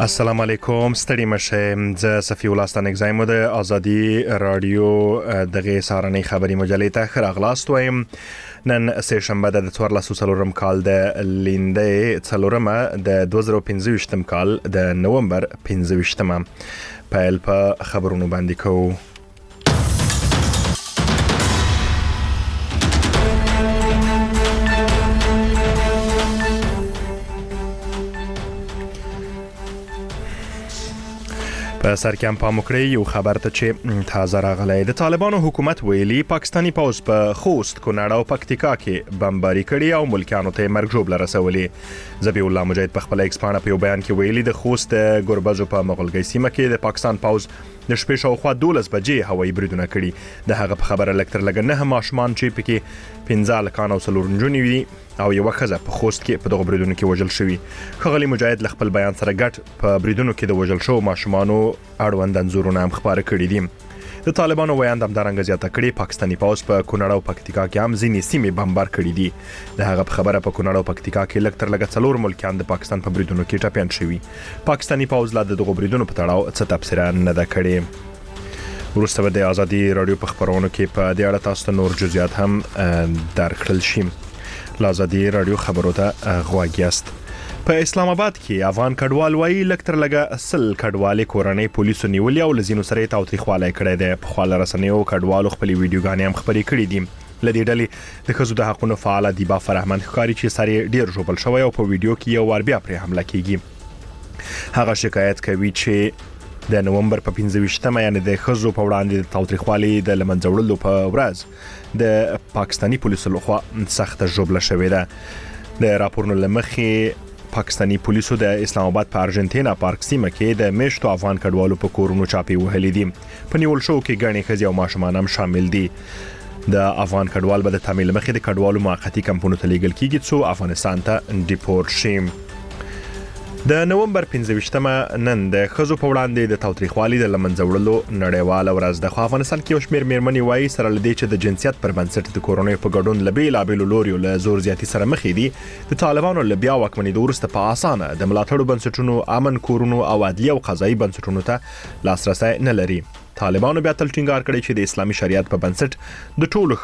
السلام علیکم ستړي مشه ز صفی الله ستانګزایم د ازادي رادیو دغه سارنې خبري مجلې ته خراغلاست وایم نن سه شنبه د 14 کال د لیندې څلورمه د 2015 کال د نومبر 15مه پایل په خبرونو باندې کوو. په سر کې هم پام وکړئ یو خبر ته چې تازه راغلی د طالبانو حکومت ویلي پاکستاني پوځ په خوست، کونړ او پکتیکا کې بمباري کړي او ملکیانو ته مرګ ژوبله رسولې. ذبیح الله مجاهد په خپل ایکس پاڼه په یو بیان کې ویلي د خوست ګربزو په مغلګۍ سیمه کې د پاکستان پوځ د شپې شاوخوا 12 بجې هوایي بریدونه کړي. د هغه په خبره لکتر لګ نه ماشومان چې پکې 15 کال او 4 نجونې وي او یو ښځه په خوست کې په دغه بریدونو کې وژل شوی. ښاغلي مجاهد خپل بیان سره ګډ په بریدونو کې د وژل شو ماشومانو اړوند انځورونه هم خبره کړي دي. د طالبانو ویاند هم دارنګ زیاته کړي پاکستاني پوځ په کونړ او پکتیکا کې هم ځینې سیمې بمبار کړي دي. د هغه په خبره په کونړ او پکتیکا کې لکتر لګ 4 ملکیان د پاکستان په بریدونو کې ټاپیان شوي. پاکستاني پوځ لا د دغه بریدونو په تړاو څه تبصره نه ده کړې. وروسته به د ازادي رادیو په خبرونو کې په دې اړه تاسو ته نور جزئیات هم درکړل شي. لازادي رادیو خبرو ته غوږ یاست. په اسلام آباد کې افغان کډوال وایي لکتر لګه اصل کډوالې کورنۍ پولیسو نیولې او لزینو سره تاوتریخوالی کړی دی. په خپل رسنیو کډوالو خپل ویډیوګانې هم خبرې کړې دي. لدې ډلې د ښځو د حقوقو فعال دیبا فرهمند ښکاري چې ساري ډیر ژوبل شوی او په ویډیو کې یو ور بیا پر حمله کیږي. هغه شکایت کوي چې د نومبر په 15مه یعنی د ښځو په وړاندې د تاوتریخوالي د لمنځه وړلو په ورځ د پاکستاني پولیسو لخوا سخت ژوبله شوې ده. د راپورونو لمخې پاکستاني پولیسو د اسلام آباد په ارجنټینا پارک سیمه کې د میشتو افغان کډوالو په کورونو چاپی وهلې دي. په نیول شو کې ګڼې ښځې او ماشومان هم شامل دي. د افغان کډوال به د تعمیل مخې د کډوالو موقتی کمپونو ته لیږل کیږي څو افغانستان ته ډیپورټ شي. د نومبر 15مه نن د ښځو په وړاندې د تاوتریخوالي د لمنځه وړلو نړیواله ورځ ده. خو افغانستان کې یو شمېر میرمنې وایي سره له دې چې د جنسیت پر بنسټ د کورنیو په ګډون له بېلابېلو لوریو له زور زیاتي سره مخې دي. د طالبانو له بیا واکمنېدو وروسته په اسانه د ملاتړو بنسټونو، امن کورونو او عدلي او قضایي بنسټونو ته لاسرسی نه لري. طالبانو بیا تل ټینګار کړی چې د اسلامي شریعت په بنسټ د ټولو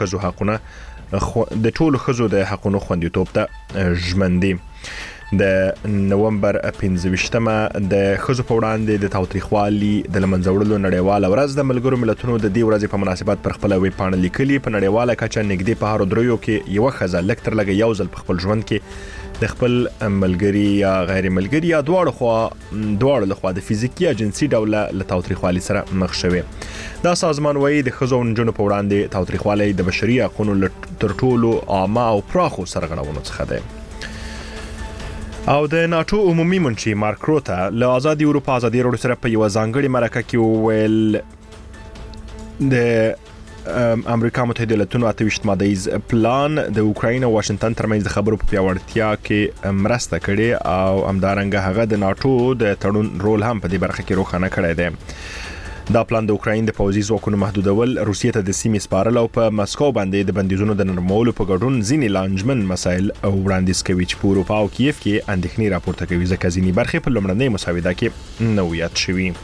ښځو د حقونو خوندیتوب ته ژمن دي. د نومبر 15مه د ښځو په وړاندې د تاوتریخوالي د لمنځه وړلو نړیواله ورځ د ملګرو ملتونو د دې ورځې په مناسبت پر خپل ویب پاڼه لیکلي. په نړیواله کچه نږدې په هر دریو کې یو ښځه لکتر لګ یو ځل په خپل ژوند کې د خپل ملګری یا غیر ملګری یا دواړو لخوا د فزیکي یا جنسي ډوله له تاوتریخوالي سره مخ شوي. دا سازمان وایي د ښځو او نجونو په وړاندې تاوتریخوالي د بشري حقوقو تر ټولو عامه او پراخو سرغړونو څخه دی. او د ناتو عمومي منشي مارک روته له آزادي اروپا ازادي رادیو سره په یو ځانګړي مرکه کې ویل د امریکا متحده ایالاتونو 28 مادهیز پلان د اوکراین او واشنگټن ترمنځ د خبرو په پیاوړتیا کې مرسته کړې او همدارنګه هغه د ناتو د تړون رول هم په دې برخه کې روښانه کړی دی. دا پلان د اوکراین د پوځي ځواکونو محدودول، روسیې ته د سیمې سپارل او په مسکو باندې د بندیزونو د نرمولو په ګډون ځینې لانجمن مسایل او وړاندیز کوي چې په اروپا او کیف کې اندېښنې راپورته کوي ځکه ځینې برخې په لومړنۍ مسوده کې نه وو یاد شوي.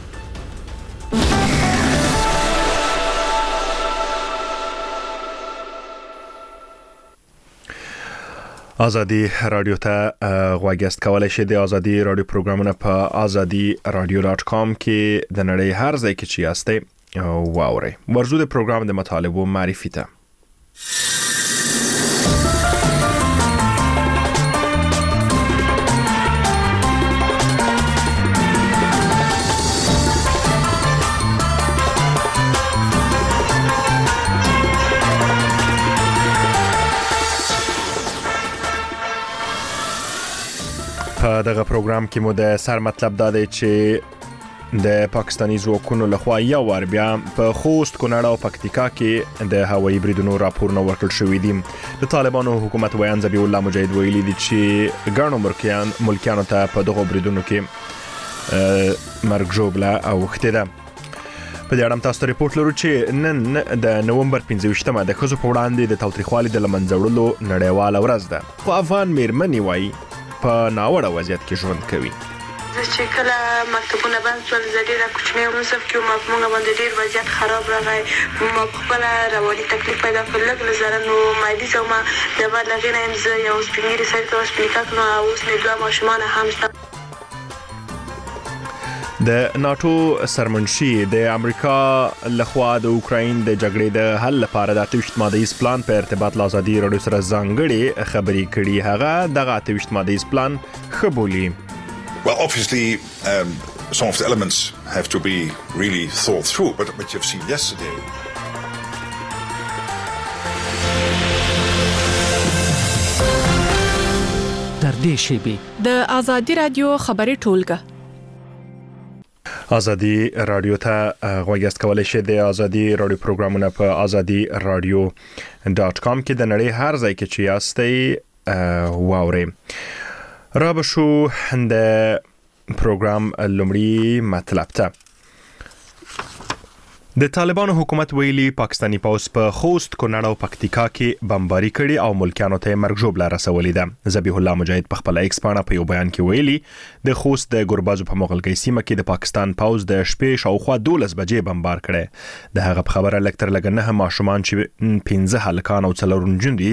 ازادي رادیو ته غوږ یاست. کولی شئ د ازادي رادیو پروګرامونه په azadiradio.com کې د نړۍ هر ځای کې چې یاستئ واورئ. ورزو د پروګرام د مطالبو معرفي ته. په دغه پروګرام کې مو د سر مطلب دا دی چې د پاکستاني ځواکونو لخوا یو ور بیا په خوست، کونړ او پکتیکا کې د هوایي بریدونو راپورونه ورکړل شوي دي. د طالبانو حکومت ویاند ذبیح الله مجاهد ویلي دي چې ګڼو ملکیانو ته په دغه بریدونو کې مرګ ژوبله اوښتې ده. په دې اړه تاسو ته ریپورت لرو چې نن د نومبر 15مه د ښځو په وړاندې د تاوتریخوالي د لمنځه وړلو نړیواله ورځ ده. خو افغان میرمنې وایي په ناوړه وضعیت کې ژوند کوي. چې کله مکتبونه بند شول زه ډېره کوچنۍ وم صف کې وم په موږ باندې ډېر وضعیت خراب راغی ما په خپله رواني تکلیف پیدا کړ لږ له زره نو مایلیزه ومه د بعد له هغې نه یم زه یو سپین ږیري سړي ته هوسپیټل نو اوس مې 2 ماشومان هم شته. د ناتو سرمنشي د امریکا لخوا د اوکراین د جګړې د حل لپاره د 28 مادهیز پلان په ارتباط له ازادي راډیو سره ځانګړي خبرې کړي. هغه دغه 28 مادهیز پلان خبولي. Well, obviously, some of the elements have to be really thought through, but what you've seen yesterday. در دې شیبې د ازادي رادیو خبري ټولګه ازادي رادیو ته غوږیاست کولای شئ د ازادي رادیو پروګرامونه په azadiradio.com کې د نړۍ هر ځای کې چې یاستئ واورئ. را بشو د پروګرام لومړی مطلب ته. د طالبانو حکومت ویلي پاکستانی پوځ په خوست، کونړ او پکتیکا کې بمباري کړي او ملکیانو ته مرګ ژوبله رسولې ده. ذبیح الله مجاهد په خپل ایکس پاڼه په یو بیان کې ویلي د خوست د ګوربازو په مغلګۍ سیمه کې د پاکستان پوځ د شپې شاوخوا 12 بجې بمبار کړي. د هغه په خبره لکتر لګ نه ماشومان چې 15 هلکان او 4 نجونې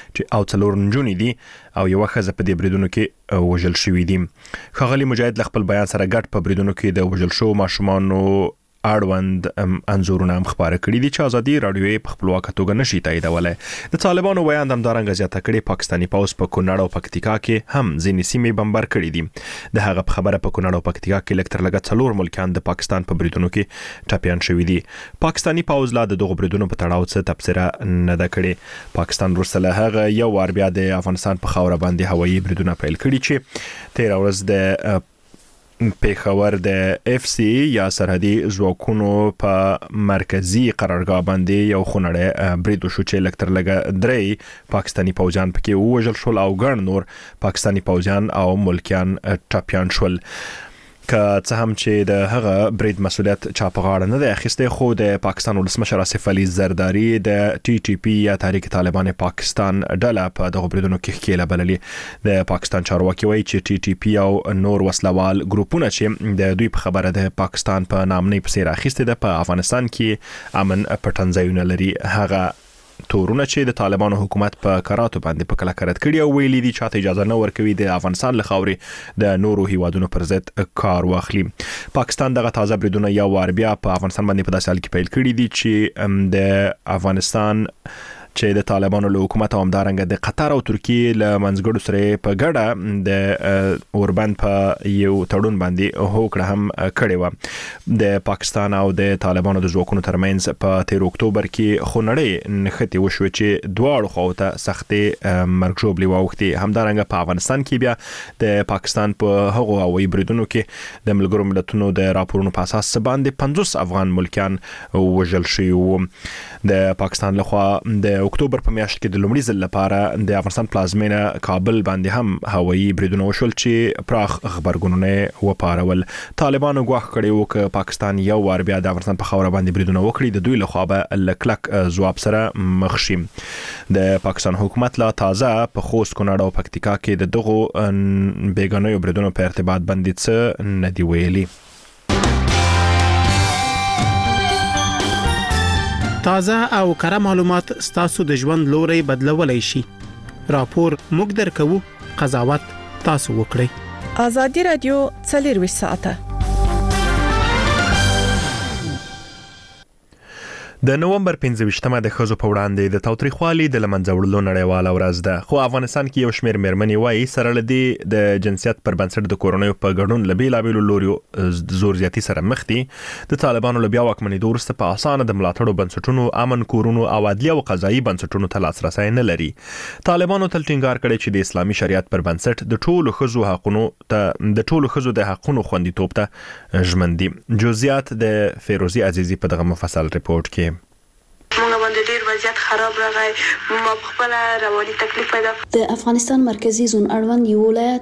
دي او یو ښځه په دې بریدونو کې وژل شوې دي. ښاغلي مجاهد خپل بیان سره ګډ په بریدونو کې د وژل شو ماشومانو اړوند انزورونه هم خبره کړي دي چې ازادي رادیو په خپلواکه توګه نشي تاییدولای. د طالبانو ویاند همدارنګه زیاته کړي پاکستانی پوځ په کونړ او پکتیکا کې هم ځینې سیمې بمبار کړي دي. د هغه په خبره په کونړ او پکتیکا کې لکتر لګ 4 ملکان د پاکستان په بریدونو کې ټاپیان شوي دي. پاکستانی پوځ لا د دغو بریدونو په تړاو څه تبصره نه ده کړې. پاکستان وروسته له هغه یو وار بیا د افغانستان په خاوره باندې هوایي بریدونه پیل کړي چې 13 ورځ د پیښور د اف سی یا سرحدي ځواکونو په مرکزی قرارګاه باندې یو خونړی برید وشو چې لکتر لګه 3 پاکستانی پوځیان پکې وژل شول او ګڼ نور پاکستانی پوځیان او ملکیان ټاپیان شول. که څه هم چې د هغه برید مسؤلیت چا په غاړه نه دی اخیستی، خو د پاکستان ولسمشر آصف علي زرداری د ټي ټي پي یا تحریک طالبان پاکستان ډله په دغه بریدونو کې ښکېله بللې. د پاکستان چارواکي وایي چې ټي ټي پي او نور وسلوال ګروپونه چې د دوی په خبره د پاکستان په نامنۍ پسې راخیستې ده په افغانستان کې امن پټنځایونه لري. هغه تورونه چې د طالبانو حکومت په کراتو باندې په کلکه رد کړي او ویلي دي چې اجازه نه ورکوي د افغانستان له خاورې د نورو هیوادونو پر ضد کار واخلي. پاکستان دغه تازه بریدونه یو وار بیا په افغانستان باندې په داسې حال کې پیل کړي دي چې د افغانستان چې د طالبانو له حکومت او همدارنګه د قطر او ترکیه له منځګړو سره په ګډه د اوربند په یو تړون باندې هوکړه هم کړې و. د پاکستان او د طالبانو د ځواکونو ترمنځ په 13 اکتوبر کې خونړۍ نښتې وشوې چې دواړو خواو ته سختې مرګ ژوبلې واوښتې. همدارنګه په افغانستان کې بیا د پاکستان په هغو هوایي بریدونو کې د ملګرو ملتونو د راپورونو په اساس باندې 50 افغان ملکیان وژل شوي وو. د پاکستان لخوا د اکتوبر په میاشت کې د لومړي ځل لپاره د افغانستان پلازمینه کابل باندې هم هوایي بریدونه وشول چې پراخ خبرګونونه وپارول. طالبانو ګواښ کړی و چې پاکستان یو وار بیا د افغانستان په خاوره باندې بریدونه وکړي د دوی لخوا به لکلک ځواب سره مخ شي. د پاکستان حکومت لا تازه په خوست، کونړ او پکتیکا کې د دغو بیګانه‌یو بریدونو په ارتباط باندې څه نه دی ویلي. تازه او کره معلومات ستاسو د ژوند لوري بدلولای شي. راپور موږ درکو، قضاوت تاسو وکړئ. ازادي رادیو 24 ساعته. د نومبر 15مه د ښځو په وړاندې د تاوتریخوالي د لمنځه وړلو نړیواله ورځ ده، خو افغانستان کې یو شمېر مېرمنې وایي سره له دې د جنسیت پر بنسټ د کورنیو په ګډون له بېلابېلو لوریو زور زیاتي سره مخ دي. د طالبانو له بیا واکمنېدو وروسته په اسانه د ملاتړو بنسټونو، امن کورونو او عدلي او قضایي بنسټونو ته لاسرسی نه لري. طالبانو تل ټینګار کړی چې د اسلامي شریعت پر بنسټ د ټولو ښځو د حقونو خوندیتوب ته ژمن دي. جزئیات د فیروزي عزیزي په دغه مفصل ریپورت کې. موږ باندې ډیر وضعیت خراب راغی ما خپل رواني تکلیف پیدا. د افغانستان مرکزی زون اړوند یو ولایت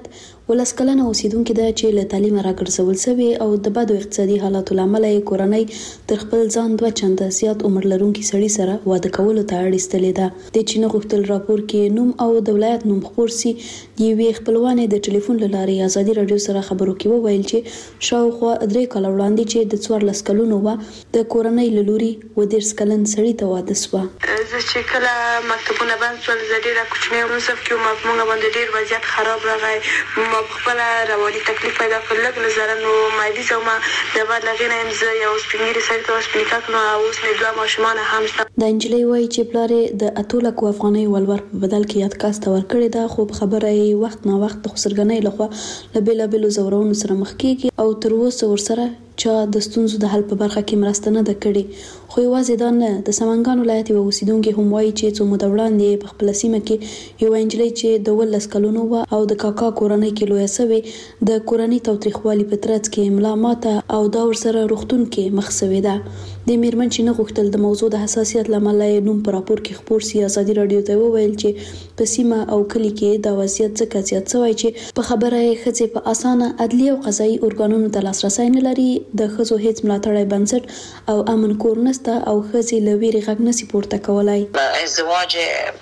ولسکلنه اوسیدونکو د چې له تعلیم راګرځول شوی او د بدو اقتصادي حالاتو لامل یې کورنۍ تر خپل ځان 2 چنده زیات عمر لرونکي سړي سره واده کولو ته اړ ایستلې ده. د چین غوښتل راپور کې نوم او د ولایت نوم خبر سي. یوې خپلوانې د ټلیفون لارې ازادي رادیو سره خبرو کې وویل چې شاوخوا 3 کال وړاندې چې د 14 کلونو و د کورنۍ لوري و 10 کلن سړي ته واده شو. زه چې کله مکتبونه بند شول زه ډېره کوچنۍ وم چې موږ باندې ډېر وضعیت خراب راغی. ما خپل رواني تکلیف پیدا کړ لږ نظر نو مایدي زما د بعد لغینه هم زه یو سپینګری سړی ته سپینکاک نو اوس مې 2 ماشومان هم شته. د انجلۍ وایي چې پلارې د 8 لک افغانۍ ولور په بدل کې یادکاست ورکړی دا خو خبره یې وخت نه وخت د خسرګنۍ لخوا له بیلابیلو زورونو سره مخ کیږي او تر اوسه ورسره چا د ستونزو د حل په برخه کې مرسته نه ده کړې. خو یوازې دا نه د سمنګان ولایت یو اوسیدونکو هم وایي چې څو موده وړاندې په خپل سیمه کې یو انجلۍ چې د 12 کلونو و او د کاکا کورنۍ کې لوی سوي د کورنۍ توتریخوالي په ترڅ کې املا ماته او دا ورسره روغتون کې مخ سوي ده. د میرمن چې نه غوښتل د موضوع د حساسیت لامل یې نوم په راپور کې خبر سي ازادي رادیو ته وویل چې په سیمه او کلی کې د وضعیت څخه زیات شوی چې په خبره یې خځې په اسانه عدلي او قضایي ارګانونو ته لاسرسي نه لري. د خځو هیڅ ملاتړی بنسټ او امن کور نسته او خځې له ویرې غږ نشي پورته کولای. ازدواج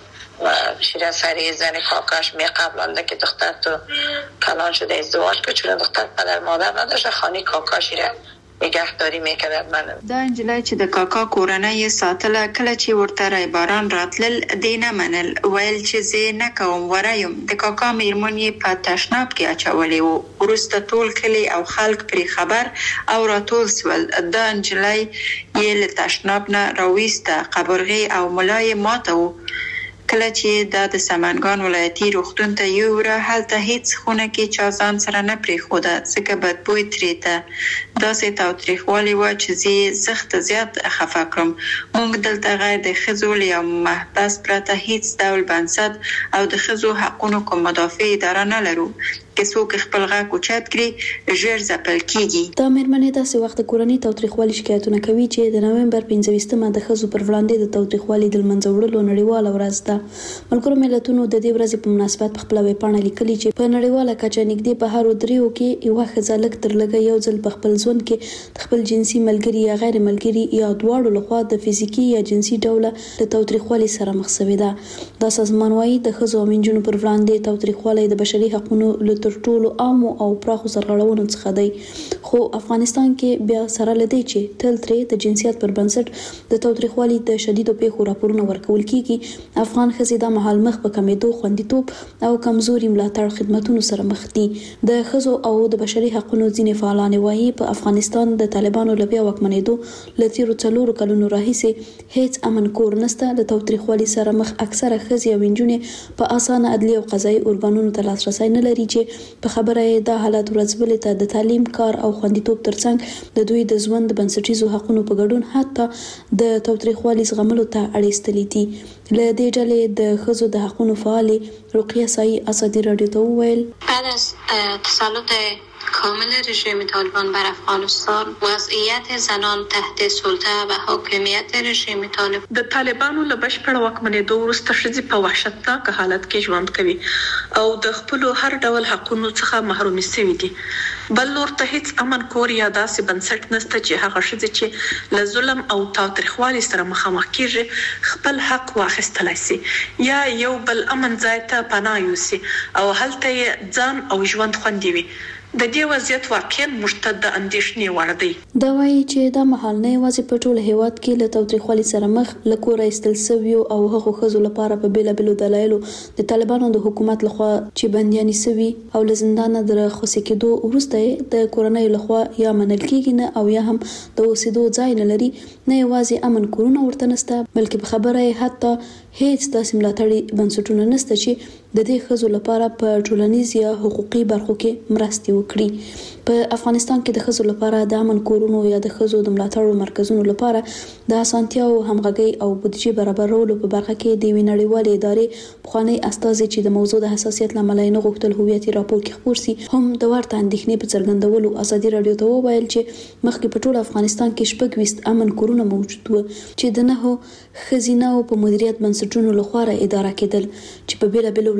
شیرین سری زن کاکاش می قبل که دختر تو کلان شده ازدواج که چون دختر پدر مادر نداشت خانه کاکاشی را نگهداری میکرد. من دا انجلای چې د کاکا کورنۍ ساتله کله چې ورته رایباران راتلل دینه منل ویل چې زه نه کوم ورایم د کاکا میرمن یې په تشناب کې اچولې وو. وروسته ټول کلی او خلک پرې خبر او راټول سول. دا انجلای یې له تشناب نه راويسته قبرغي او ملای ماته وو. کله چې د سمنګان ولایتي روغتون ته یوره هلته هیڅ خونه کې چا ځان سره نه پریښوده ځکه بدبوی ترې ته داسې تاوتریخوالی وه چې زه سخت زیات خفه کړم. موږ دلته غیر د ښځو له یو محبس پرته هیڅ ډول بنسټ او د ښځو حقونو کوم مدافع اداره نه لرو که څوک خپل غږ اوچت کړي ژر ځپل کیږي. دا میرمنې داسې وخت کورنۍ تاوتریخوالي شکایتونه کوي چې د نومبر 15مه د ښځو پر وړاندې د تاوتریخوالي د منځه وړلو نړیواله ورځ ده. ملګرو ملتونو د دې ورځې په مناسبت په خپل ویبپاڼه لیکلي چې په نړیواله کچه نږدې په هر دریو کې یو ښځه لږ تر لږه یو ځل په خپل ژوند کې د خپل جنسي ملګری یا غیر ملګری یا دواړو لخوا د فزیکی یا جنسي ډوله د تاوتریخوالي سره مخ شوې ده. دا سازمان وايي د ښځو او نجونو پر وړاندې تاوتریخوالي د بشري حقوقو تر ټولو عام او پراخو سرغړونو څخه دی. خو افغانستان کې بیا سره لدی چې تل ترې د جنسیت پر بنسټ د تاوتریخوالي د شدیدو پیښو راپورونه ورکول کیږي. افغان ښځې د مهال مخ په کمیدو خوندیتوب او کمزوري ملاتړ خدماتونو سره مخ دي. د ښځو او د بشري حقوقو ځینې فعالان وايي په افغانستان د طالبانو له بیا واکمنېدو له تیرو 4 کلونو راهیسې هیڅ امن کور نشته. د تاوتریخوالي سره مخ اکثره ښځې او نجونې په اسانه عدلي او قضایي ارګانونو ته لاسرسي نه لري چې په خبره یې د حالت ورځبلې ته د تعلیم کار او خوندیتوب ترڅنګ د دوی د ژوند بنسټیزو حقوقو په ګډون حتی د تاوتریخوالي زغملو ته اړ ایستلي دي. له دې ډلې د ښځو د حقوقو فعالې رقیه سایي ازادي رادیو ته وویل بعد از تسلط کامل رژیم طالبان بر افغانستان وضعیت زنان تحت سلطه و حاکمیت رژیم طالبان د طالبانو له بشپړ واکمنېدو وروسته ښځې په وحشتناک حالت کې ژوند کوي او د خپل هر ډول حقوقو څخه محروم شوي دي. بل نور ته هیڅ امن کور یا داسې بنسټ نشته چې هغه ښځې چې له ظلم او تاوتریخوالي سره مخامخ کیږي خپل حق واخیستلای شي یا یو بل امن ځای ته پناه یوسي او هلته یې ځان او ژوند خوندي وي. د دې وضعیت واقعا مشتد د اندېښنې وړ دی. دا وایي چې دا مهال نه یوازې په ټول هیواد کې له تاوتریخوالي سره مخ له کوره ایستل شوي او هغو ښځو لپاره په بیلابیلو دلایلو د طالبانو د حکومت لخوا چې بندیانې شوي او له زندانه د راخلاص کېدو وروسته د کورنۍ لخوا یا منل کېږي نه او یا هم د اوسېدو ځای نه لري. نه یوازې امن کورونه ورته نشته بلکې په خبره یې حتی هیڅ داسې ملاتړي بنسټونه نشته چې د دې ښځو لپاره په ټولنیز یا حقوقي برخو کې مرستې وکړي. په افغانستان کې د ښځو لپاره د امن کورونو یا د ښځو د ملاتړ مرکزونو لپاره د اسانتیاو همغږي او بودیجه برابرولو په برخه کې د نړیوالې ادارې پخوانی استازي چې د موضوع د حساسیت لامل نه غوښتل هویتي راپور کې خبر سي هم د ورته اندېښنې په څرګندولو ازادي رادیو ته وویل چې مخکې په ټول افغانستان کې 26 امن کورونه موجود وو چې د نه خزینه او په مدیریت بنسټونو لخوا اداره کېدل چې په بیلابیلو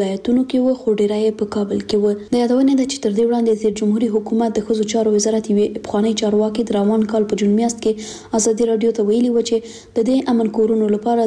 ولایتونو کې و خو ډیری په کابل کې و. د یادونه ده چې تر دې وړاندې د جمهوریت حکومت د ښځو چارو وزارت یې افغاني چارواکي د روان کال په جون میاشت کې ازادي رادیو ته ویلي و چې د دې امن کورونو لپاره